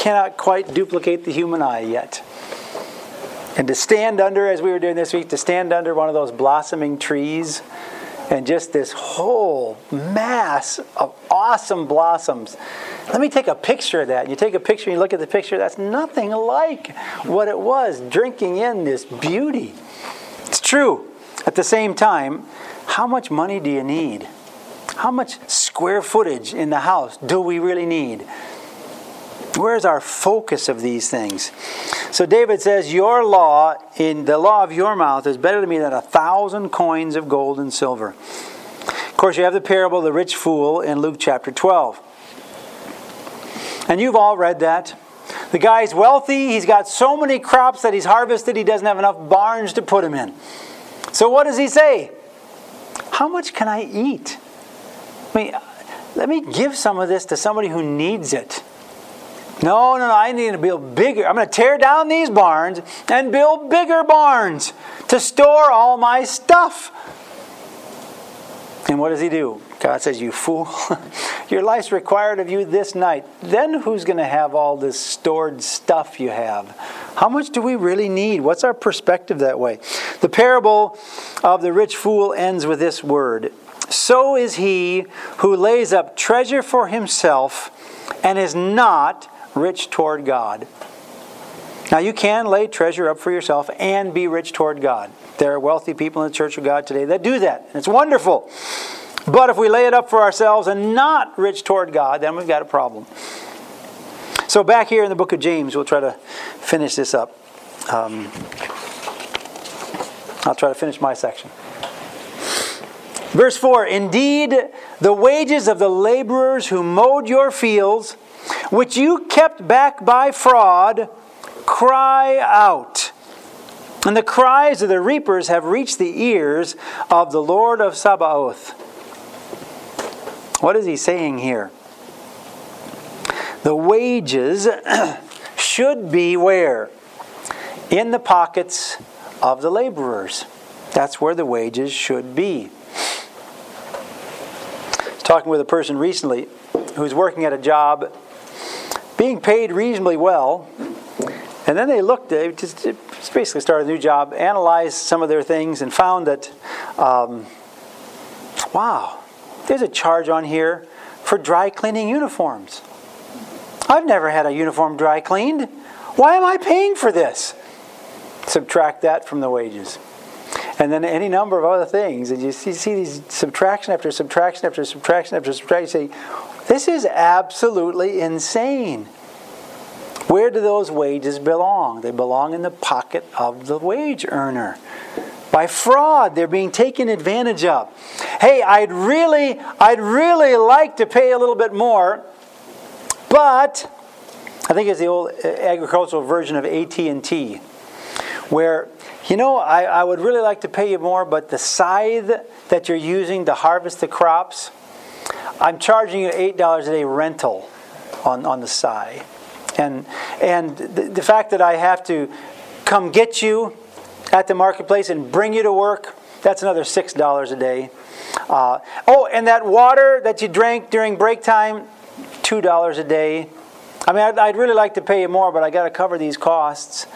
cannot quite duplicate the human eye yet. And to stand under, as we were doing this week, to stand under one of those blossoming trees and just this whole mass of awesome blossoms. Let me take a picture of that. You take a picture and you look at the picture, that's nothing like what it was, drinking in this beauty. It's true. At the same time, how much money do you need? How much square footage in the house do we really need? Where's our focus of these things? So David says, your law, in the law of your mouth, is better to me than 1,000 coins of gold and silver. Of course, you have the parable of the rich fool in Luke chapter 12. And you've all read that. The guy's wealthy. He's got so many crops that he's harvested, he doesn't have enough barns to put them in. So what does he say? How much can I eat? Let me give some of this to somebody who needs it. No, I need to build bigger. I'm going to tear down these barns and build bigger barns to store all my stuff. And what does he do? God says, you fool, your life's required of you this night. Then who's going to have all this stored stuff you have? How much do we really need? What's our perspective that way? The parable of the rich fool ends with this word. So is he who lays up treasure for himself and is not rich toward God. Now you can lay treasure up for yourself and be rich toward God. There are wealthy people in the Church of God today that do that. And it's wonderful. But if we lay it up for ourselves and not rich toward God, then we've got a problem. So back here in the book of James, we'll try to finish this up. I'll try to finish my section. Verse 4, indeed, the wages of the laborers who mowed your fields, which you kept back by fraud, cry out. And the cries of the reapers have reached the ears of the Lord of Sabaoth. What is he saying here? The wages should be where? In the pockets of the laborers. That's where the wages should be. I was talking with a person recently who's working at a job, being paid reasonably well, and then they just basically started a new job, analyzed some of their things, and found that, wow, there's a charge on here for dry cleaning uniforms. I've never had a uniform dry cleaned. Why am I paying for this? Subtract that from the wages. And then any number of other things. And you see these subtraction after subtraction after subtraction after subtraction. You say, this is absolutely insane. Where do those wages belong? They belong in the pocket of the wage earner. By fraud, they're being taken advantage of. Hey, I'd really like to pay a little bit more, but I think it's the old agricultural version of AT&T, where, I would really like to pay you more, but the scythe that you're using to harvest the crops, I'm charging you $8 a day rental on the scythe. And the fact that I have to come get you at the marketplace and bring you to work, that's another $6 a day. And that water that you drank during break time, $2 a day. I mean, I'd really like to pay you more, but I got to cover these costs.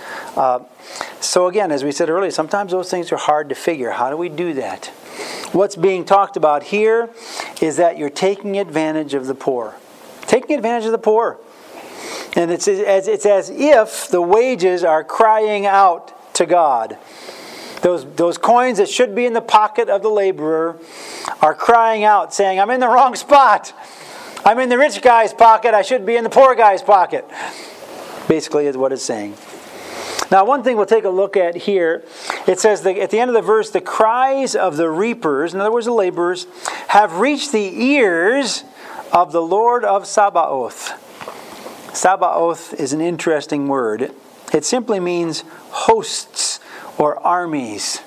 So again, as we said earlier, sometimes those things are hard to figure. How do we do that? What's being talked about here is that you're taking advantage of the poor. Taking advantage of the poor. And it's as if the wages are crying out to God. Those coins that should be in the pocket of the laborer are crying out, saying, I'm in the wrong spot. I'm in the rich guy's pocket. I should be in the poor guy's pocket. Basically is what it's saying. Now, one thing we'll take a look at here, it says that at the end of the verse, the cries of the reapers, in other words, the laborers, have reached the ears of the Lord of Sabaoth. Sabaoth is an interesting word. It simply means hosts or armies.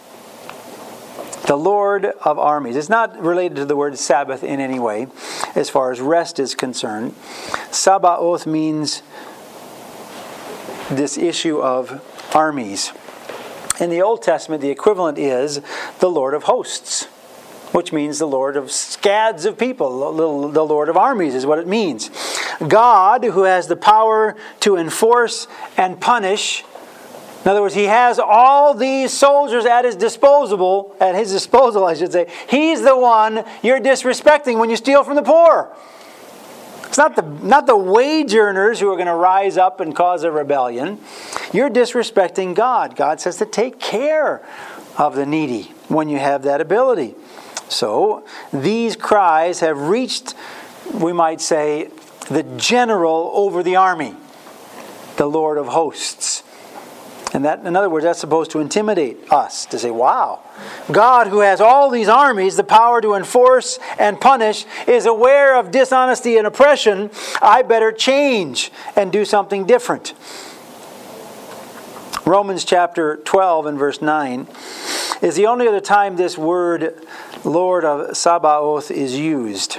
The Lord of armies. It's not related to the word Sabbath in any way, as far as rest is concerned. Sabaoth means this issue of armies. In the Old Testament, the equivalent is the Lord of hosts, which means the Lord of scads of people. The Lord of armies is what it means. God, who has the power to enforce and punish. In other words, He has all these soldiers at His disposal, I should say. He's the one you're disrespecting when you steal from the poor. It's not the wage earners who are going to rise up and cause a rebellion. You're disrespecting God. God says to take care of the needy when you have that ability. So these cries have reached, we might say, the general over the army, the Lord of hosts. And that, in other words, that's supposed to intimidate us, to say, wow, God, who has all these armies, the power to enforce and punish, is aware of dishonesty and oppression. I better change and do something different. Romans chapter 12 and verse 9 is the only other time this word Lord of Sabaoth is used.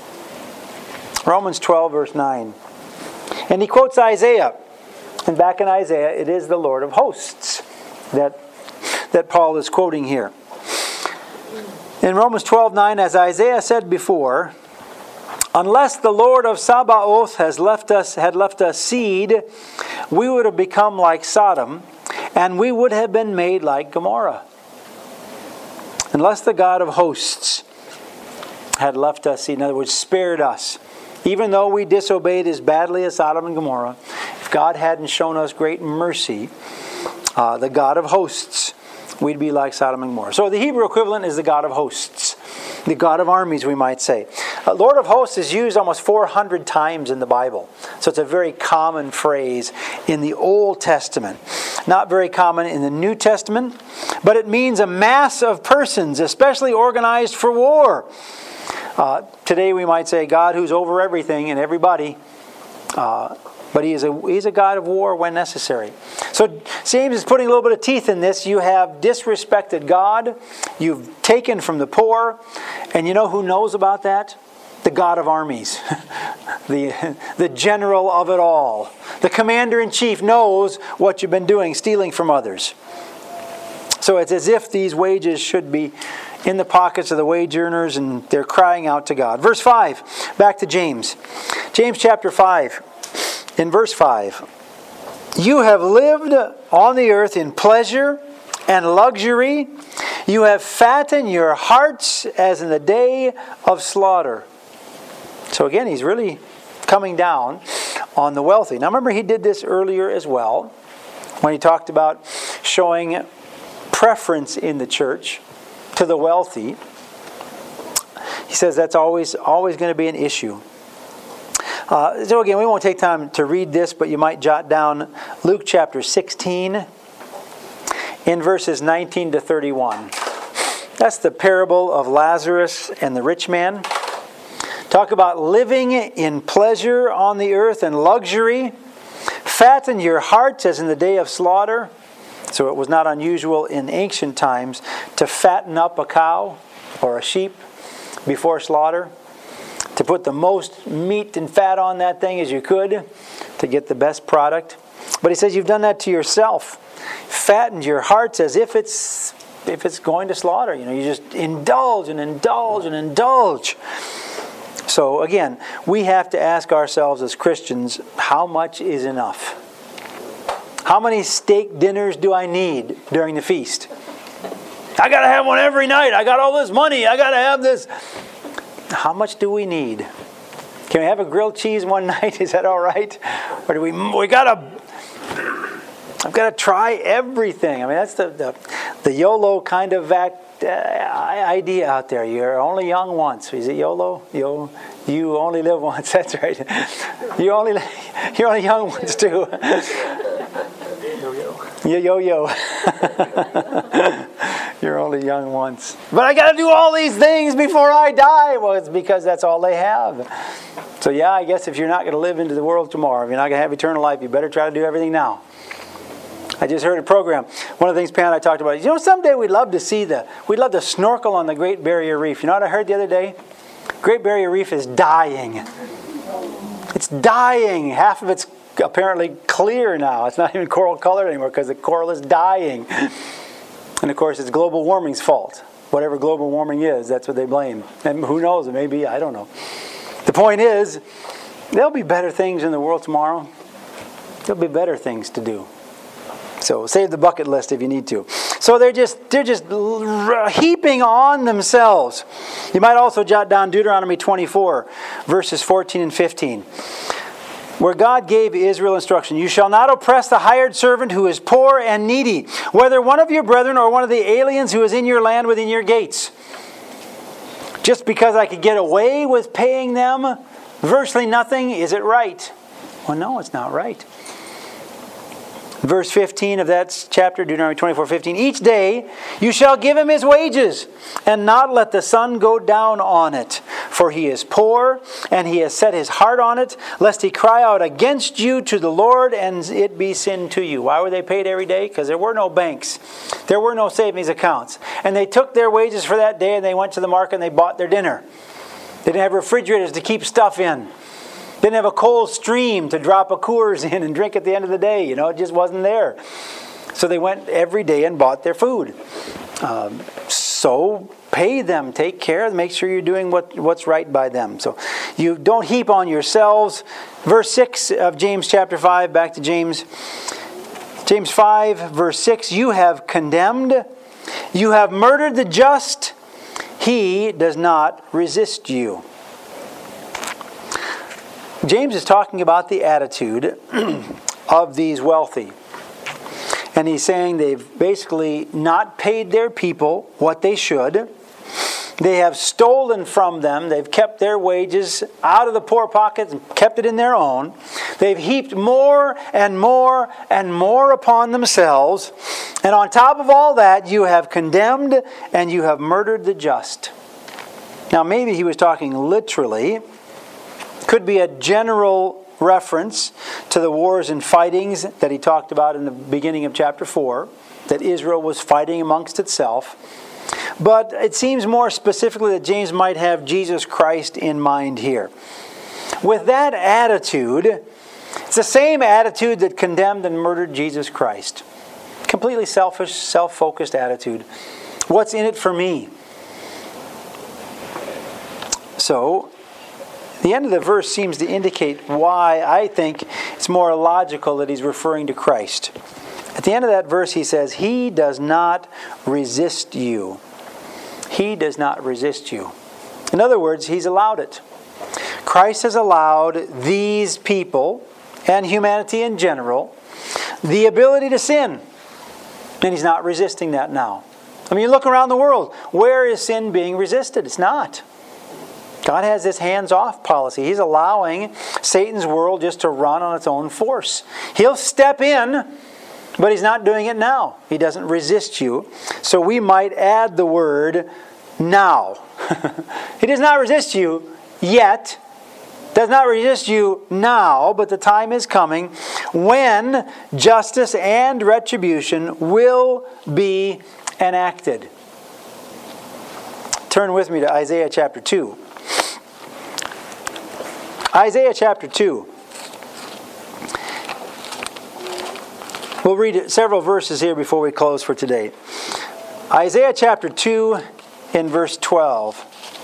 Romans 12 verse 9. And he quotes Isaiah. And back in Isaiah, it is the Lord of hosts that Paul is quoting here. In Romans 12:9, as Isaiah said before, unless the Lord of Sabaoth had left us seed, we would have become like Sodom, and we would have been made like Gomorrah. Unless the God of hosts had left us seed, in other words, spared us, even though we disobeyed as badly as Sodom and Gomorrah, if God hadn't shown us great mercy, the God of hosts, we'd be like Sodom and Gomorrah. So the Hebrew equivalent is the God of hosts, the God of armies, we might say. Lord of hosts is used almost 400 times in the Bible. So it's a very common phrase in the Old Testament. Not very common in the New Testament, but it means a mass of persons, especially organized for war. Today we might say God who's over everything and everybody, but he's a God of war when necessary. So James is putting a little bit of teeth in this. You have disrespected God, you've taken from the poor, and you know who knows about that? The God of armies, the general of it all. The commander-in-chief knows what you've been doing, stealing from others. So it's as if these wages should be in the pockets of the wage earners, and they're crying out to God. Verse 5, back to James. James chapter 5, in verse 5. You have lived on the earth in pleasure and luxury. You have fattened your hearts as in the day of slaughter. So again, he's really coming down on the wealthy. Now remember, he did this earlier as well, when he talked about showing preference in the church to the wealthy. He says that's always going to be an issue. So again, we won't take time to read this, but you might jot down Luke chapter 16 in verses 19 to 31. That's the parable of Lazarus and the rich man. Talk about living in pleasure on the earth and luxury. Fatten your hearts as in the day of slaughter. So it was not unusual in ancient times to fatten up a cow or a sheep before slaughter, to put the most meat and fat on that thing as you could to get the best product. But he says you've done that to yourself. Fattened your hearts as if it's going to slaughter. You just indulge and indulge and indulge. So again, we have to ask ourselves as Christians, how much is enough? How many steak dinners do I need during the feast? I got to have one every night. I got all this money. I got to have this. How much do we need? Can we have a grilled cheese one night? Is that all right? Or do we got to... I've got to try everything. I mean, that's the YOLO kind of idea out there. You're only young once. Is it YOLO? You only live once. That's right. You're only young once too. Yo. You're only young once. But I got to do all these things before I die. Well, it's because that's all they have. So yeah, I guess if you're not going to live into the world tomorrow, if you're not going to have eternal life, you better try to do everything now. I just heard a program. One of the things Pam and I talked about, someday we'd love to snorkel on the Great Barrier Reef. You know what I heard the other day? Great Barrier Reef is dying. It's dying. Half of it's apparently clear now. It's not even coral colored anymore because the coral is dying. And of course, it's global warming's fault. Whatever global warming is, that's what they blame. And who knows? Maybe, I don't know. The point is, There'll be better things in the world tomorrow. There'll be better things to do. So save the bucket list if you need to. So they're just heaping on themselves. You might also jot down Deuteronomy 24, verses 14 and 15, where God gave Israel instruction. You shall not oppress the hired servant who is poor and needy, whether one of your brethren or one of the aliens who is in your land within your gates. Just because I could get away with paying them virtually nothing, is it right? Well, no, it's not right. Verse 15 of that chapter, Deuteronomy 24:15. Each day you shall give him his wages, and not let the sun go down on it. For he is poor, and he has set his heart on it, lest he cry out against you to the Lord, and it be sin to you. Why were they paid every day? Because there were no banks. There were no savings accounts. And they took their wages for that day, and they went to the market, and they bought their dinner. They didn't have refrigerators to keep stuff in. Didn't have a cold stream to drop a Coors in and drink at the end of the day. It just wasn't there. So they went every day and bought their food. So pay them, take care, make sure you're doing what's right by them. So you don't heap on yourselves. Verse 6 of James chapter 5, back to James. James 5, verse 6, you have condemned, you have murdered the just, he does not resist you. James is talking about the attitude of these wealthy. And he's saying they've basically not paid their people what they should. They have stolen from them. They've kept their wages out of the poor pockets and kept it in their own. They've heaped more and more and more upon themselves. And on top of all that, you have condemned and you have murdered the just. Now, maybe he was talking literally. Could be a general reference to the wars and fightings that he talked about in the beginning of chapter 4, that Israel was fighting amongst itself. But it seems more specifically that James might have Jesus Christ in mind here. With that attitude, it's the same attitude that condemned and murdered Jesus Christ. Completely selfish, self-focused attitude. What's in it for me? So, the end of the verse seems to indicate why I think it's more logical that he's referring to Christ. At the end of that verse he says, he does not resist you. He does not resist you. In other words, he's allowed it. Christ has allowed these people, and humanity in general, the ability to sin. And he's not resisting that now. I mean, you look around the world. Where is sin being resisted? It's not. God has this hands-off policy. He's allowing Satan's world just to run on its own force. He'll step in, but he's not doing it now. He doesn't resist you. So we might add the word now. He does not resist you yet. Does not resist you now, but the time is coming when justice and retribution will be enacted. Turn with me to Isaiah chapter 2. Isaiah chapter 2. We'll read several verses here before we close for today. Isaiah chapter 2 in verse 12.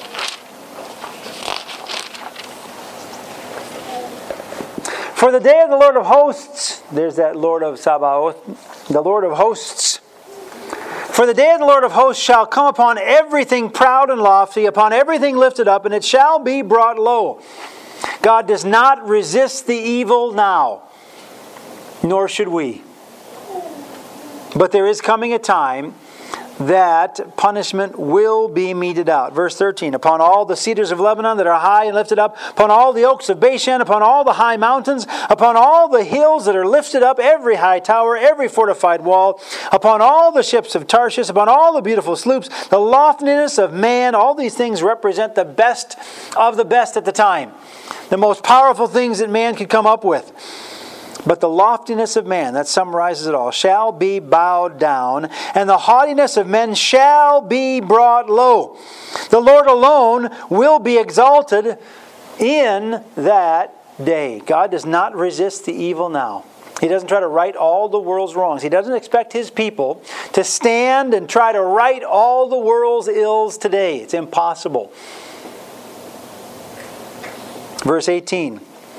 For the day of the Lord of hosts, there's that Lord of Sabaoth, the Lord of hosts. For the day of the Lord of hosts shall come upon everything proud and lofty, upon everything lifted up, and it shall be brought low. God does not resist the evil now, nor should we. But there is coming a time that punishment will be meted out. Verse 13, upon all the cedars of Lebanon that are high and lifted up, upon all the oaks of Bashan, upon all the high mountains, upon all the hills that are lifted up, every high tower, every fortified wall, upon all the ships of Tarshish, upon all the beautiful sloops, the loftiness of man, all these things represent the best of the best at the time. The most powerful things that man could come up with. But the loftiness of man, that summarizes it all, shall be bowed down, and the haughtiness of men shall be brought low. The Lord alone will be exalted in that day. God does not resist the evil now. He doesn't try to right all the world's wrongs. He doesn't expect His people to stand and try to right all the world's ills today. It's impossible. Verse 18.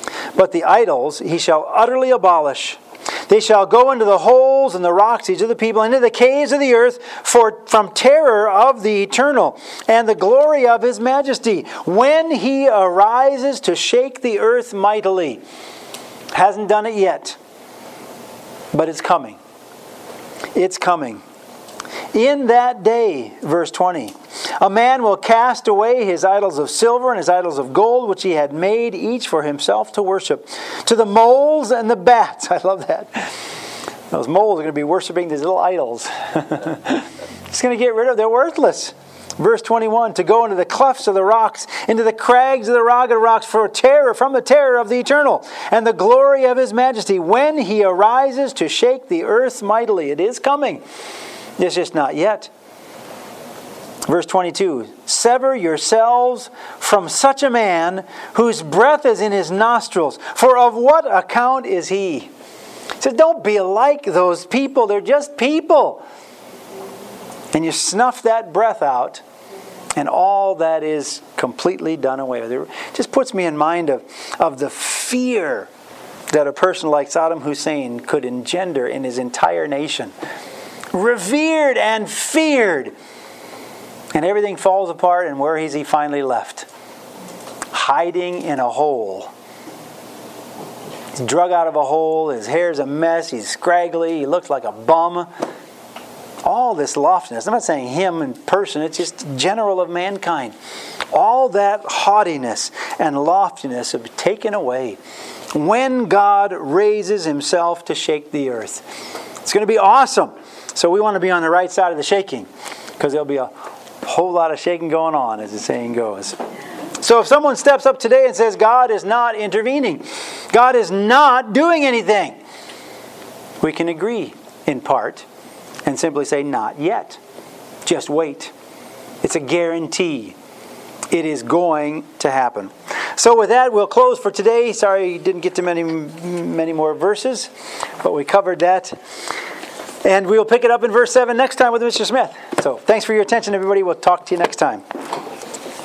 But the idols he shall utterly abolish. They shall go into the holes and the rocks, each of the people, into the caves of the earth, from terror of the eternal, and the glory of his majesty, when he arises to shake the earth mightily. Hasn't done it yet, but it's coming. It's coming. In that day, verse 20, a man will cast away his idols of silver and his idols of gold, which he had made each for himself to worship. To the moles and the bats. I love that. Those moles are going to be worshiping these little idols. He's going to get rid of them. They're worthless. Verse 21, to go into the clefts of the rocks, into the crags of the rugged rocks, from the terror of the eternal, and the glory of his majesty, when he arises to shake the earth mightily. It is coming. It's just not yet. Verse 22, sever yourselves from such a man whose breath is in his nostrils, for of what account is he? He says, don't be like those people. They're just people. And you snuff that breath out, and all that is completely done away with. It just puts me in mind of the fear that a person like Saddam Hussein could engender in his entire nation. Revered and feared. And everything falls apart, and where is he finally left? Hiding in a hole. He's drug out of a hole, his hair's a mess, he's scraggly, he looks like a bum. All this loftiness, I'm not saying him in person, it's just general of mankind. All that haughtiness and loftiness have been taken away when God raises himself to shake the earth. It's going to be awesome. So we want to be on the right side of the shaking, because there'll be a whole lot of shaking going on, as the saying goes. So if someone steps up today and says God is not intervening, God is not doing anything, we can agree in part and simply say not yet. Just wait. It's a guarantee. It is going to happen. So with that, we'll close for today. Sorry, didn't get to many more verses, but we covered that. And we'll pick it up in verse 7 next time with Mr. Smith. So thanks for your attention, everybody. We'll talk to you next time.